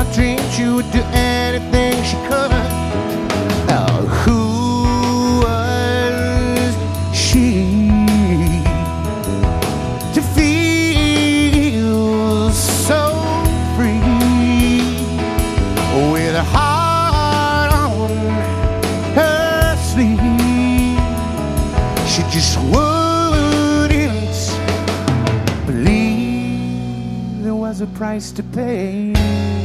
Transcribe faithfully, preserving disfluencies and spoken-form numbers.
dreamed she would do anything she could. Oh, who was she to feel so free with a heart on her sleeve? She just wouldn't believe there was a price to pay.